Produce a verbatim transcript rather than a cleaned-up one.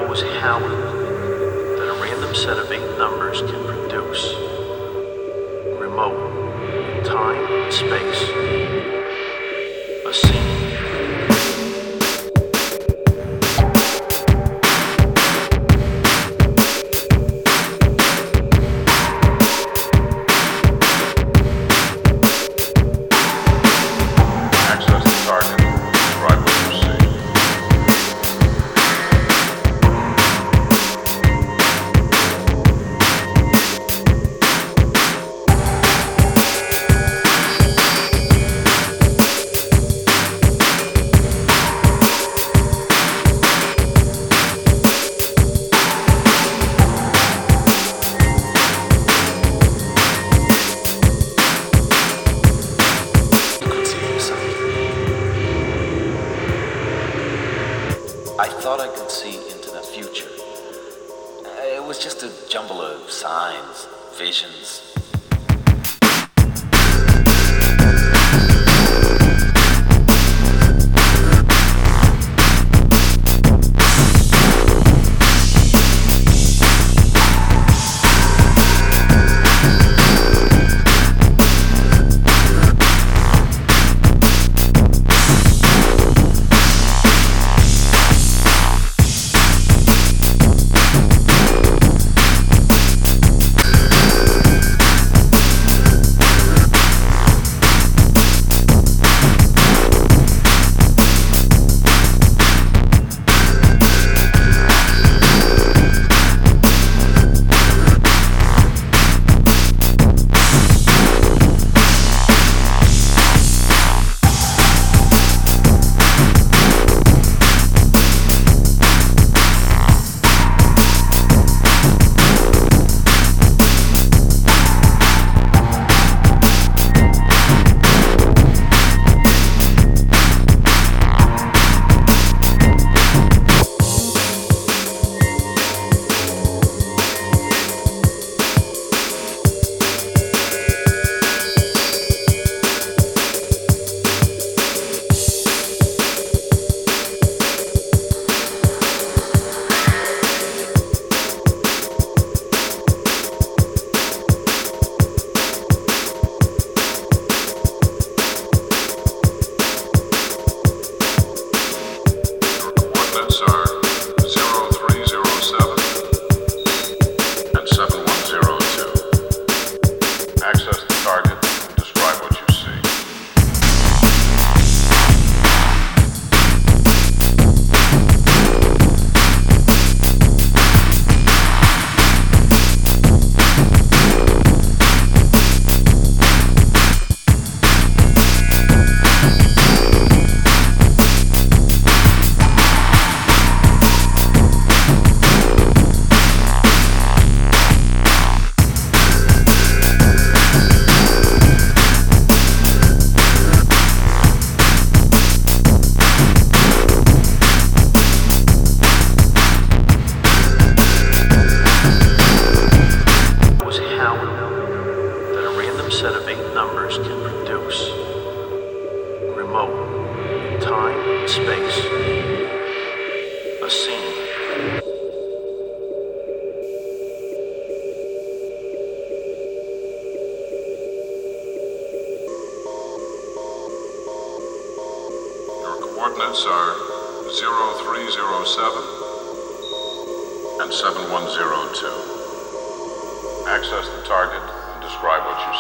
was howling that a random set of eight numbers can produce. Remote, in time and space. A scene. I thought I could see into the future. It was just a jumble of signs, visions. Set of eight numbers can produce. Remote, in time and space. A scene. Your coordinates are zero three zero seven and seven one zero two. Access the target and describe what you see.